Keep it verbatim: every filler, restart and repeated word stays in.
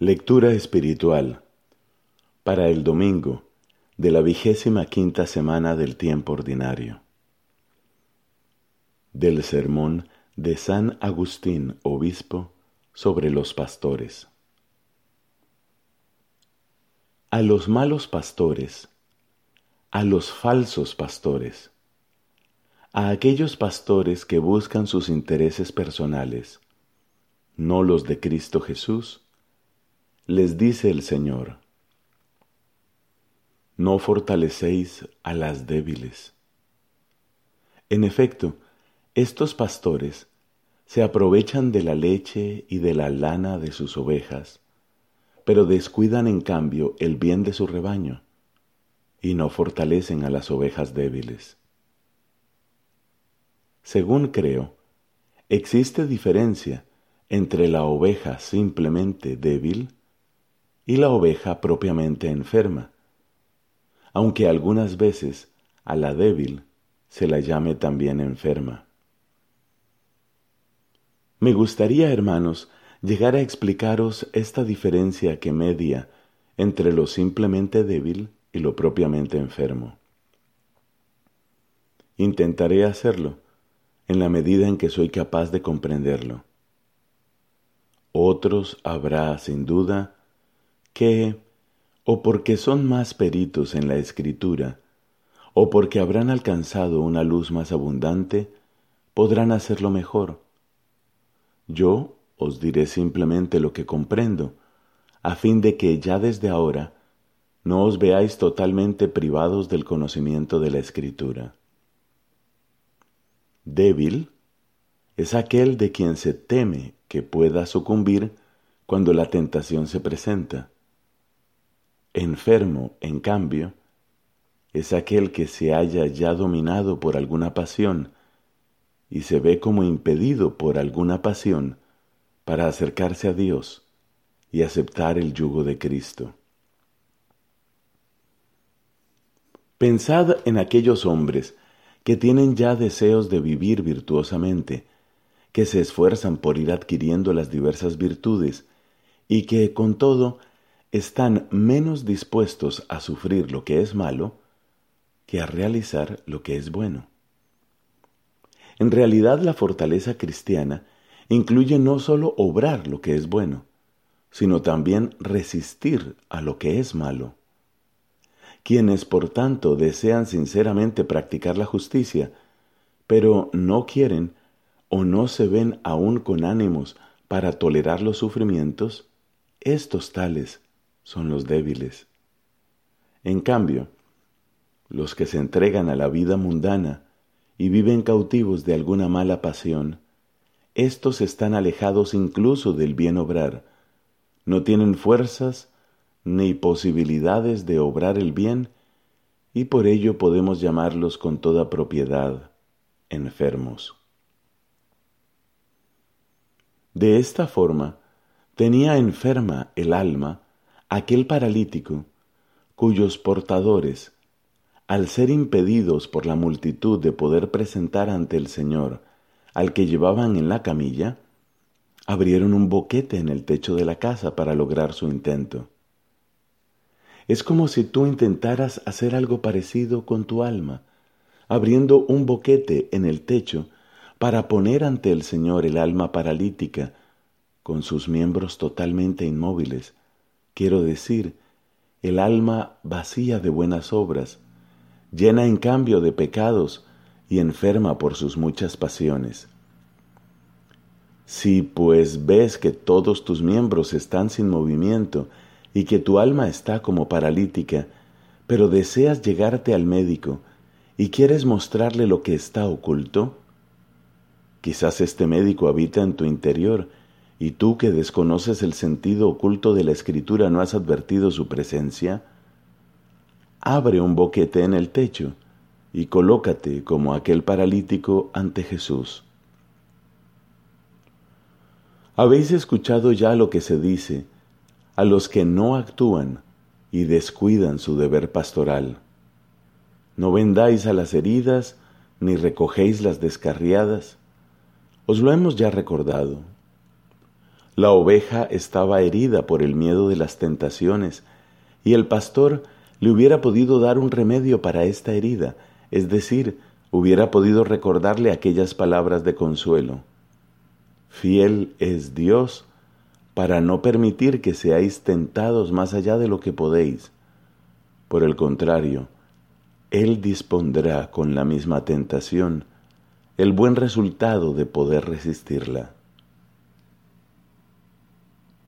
Lectura espiritual para el domingo de la vigésima quinta semana del tiempo ordinario. Del sermón de San Agustín, obispo, sobre los pastores. A los malos pastores, a los falsos pastores, a aquellos pastores que buscan sus intereses personales, no los de Cristo Jesús, les dice el Señor: no fortalecéis a las débiles. En efecto, estos pastores se aprovechan de la leche y de la lana de sus ovejas, pero descuidan en cambio el bien de su rebaño, y no fortalecen a las ovejas débiles. Según creo, existe diferencia entre la oveja simplemente débil y la oveja propiamente enferma, aunque algunas veces a la débil se la llame también enferma. Me gustaría, hermanos, llegar a explicaros esta diferencia que media entre lo simplemente débil y lo propiamente enfermo. Intentaré hacerlo en la medida en que soy capaz de comprenderlo. Otros habrá, sin duda, que, o porque son más peritos en la Escritura, o porque habrán alcanzado una luz más abundante, podrán hacerlo mejor. Yo os diré simplemente lo que comprendo, a fin de que ya desde ahora no os veáis totalmente privados del conocimiento de la Escritura. Débil es aquel de quien se teme que pueda sucumbir cuando la tentación se presenta. Enfermo, en cambio, es aquel que se halla ya dominado por alguna pasión y se ve como impedido por alguna pasión para acercarse a Dios y aceptar el yugo de Cristo. Pensad en aquellos hombres que tienen ya deseos de vivir virtuosamente, que se esfuerzan por ir adquiriendo las diversas virtudes y que, con todo, están menos dispuestos a sufrir lo que es malo que a realizar lo que es bueno. En realidad, la fortaleza cristiana incluye no solo obrar lo que es bueno, sino también resistir a lo que es malo. Quienes, por tanto, desean sinceramente practicar la justicia, pero no quieren o no se ven aún con ánimos para tolerar los sufrimientos, estos tales son los débiles. En cambio, los que se entregan a la vida mundana y viven cautivos de alguna mala pasión, estos están alejados incluso del bien obrar, no tienen fuerzas ni posibilidades de obrar el bien, y por ello podemos llamarlos con toda propiedad enfermos. De esta forma, tenía enferma el alma aquel paralítico, cuyos portadores, al ser impedidos por la multitud de poder presentar ante el Señor al que llevaban en la camilla, abrieron un boquete en el techo de la casa para lograr su intento. Es como si tú intentaras hacer algo parecido con tu alma, abriendo un boquete en el techo para poner ante el Señor el alma paralítica, con sus miembros totalmente inmóviles, quiero decir, el alma vacía de buenas obras, llena en cambio de pecados y enferma por sus muchas pasiones. Si pues ves que todos tus miembros están sin movimiento y que tu alma está como paralítica, pero deseas llegarte al médico y quieres mostrarle lo que está oculto, quizás este médico habita en tu interior y tú, que desconoces el sentido oculto de la Escritura, no has advertido su presencia. Abre un boquete en el techo y colócate como aquel paralítico ante Jesús. Habéis escuchado ya lo que se dice a los que no actúan y descuidan su deber pastoral: no vendáis a las heridas, ni recogéis las descarriadas. Os lo hemos ya recordado. La oveja estaba herida por el miedo de las tentaciones, y el pastor le hubiera podido dar un remedio para esta herida, es decir, hubiera podido recordarle aquellas palabras de consuelo. Fiel es Dios para no permitir que seáis tentados más allá de lo que podéis. Por el contrario, Él dispondrá con la misma tentación el buen resultado de poder resistirla.